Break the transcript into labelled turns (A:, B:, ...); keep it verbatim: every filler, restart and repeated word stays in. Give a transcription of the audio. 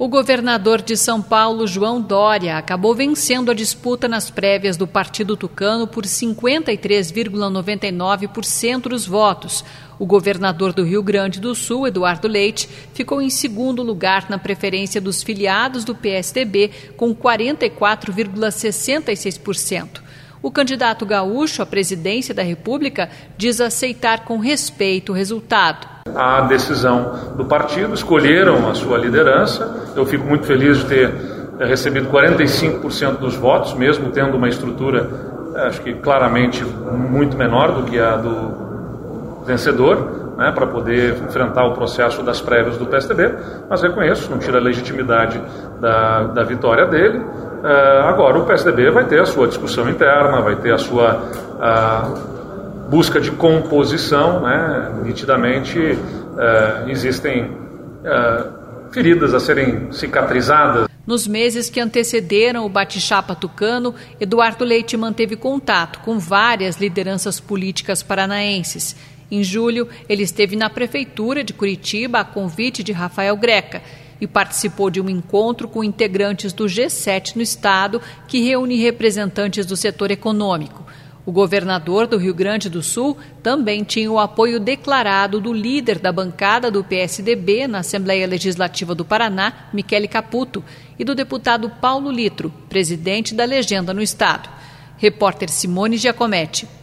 A: O governador de São Paulo, João Dória, acabou vencendo a disputa nas prévias do Partido Tucano por cinquenta e três vírgula noventa e nove por cento dos votos. O governador do Rio Grande do Sul, Eduardo Leite, ficou em segundo lugar na preferência dos filiados do P S D B, com quarenta e quatro vírgula sessenta e seis por cento. O candidato gaúcho à presidência da República diz aceitar com respeito o resultado.
B: A decisão do partido, escolheram a sua liderança. Eu fico muito feliz de ter recebido quarenta e cinco por cento dos votos, mesmo tendo uma estrutura, acho que claramente muito menor do que a do vencedor, né, para poder enfrentar o processo das prévias do P S D B, mas reconheço, não tira a legitimidade da, da vitória dele. Uh, agora o P S D B vai ter a sua discussão interna, vai ter a sua uh, busca de composição, né? Nitidamente uh, existem uh, feridas a serem cicatrizadas.
A: Nos meses que antecederam o bate-chapa tucano, Eduardo Leite manteve contato com várias lideranças políticas paranaenses. Em julho, ele esteve na Prefeitura de Curitiba a convite de Rafael Greca e participou de um encontro com integrantes do G sete no estado, que reúne representantes do setor econômico. O governador do Rio Grande do Sul também tinha o apoio declarado do líder da bancada do P S D B na Assembleia Legislativa do Paraná, Michele Caputo, e do deputado Paulo Litro, presidente da legenda no estado. Repórter Simone Giacometti.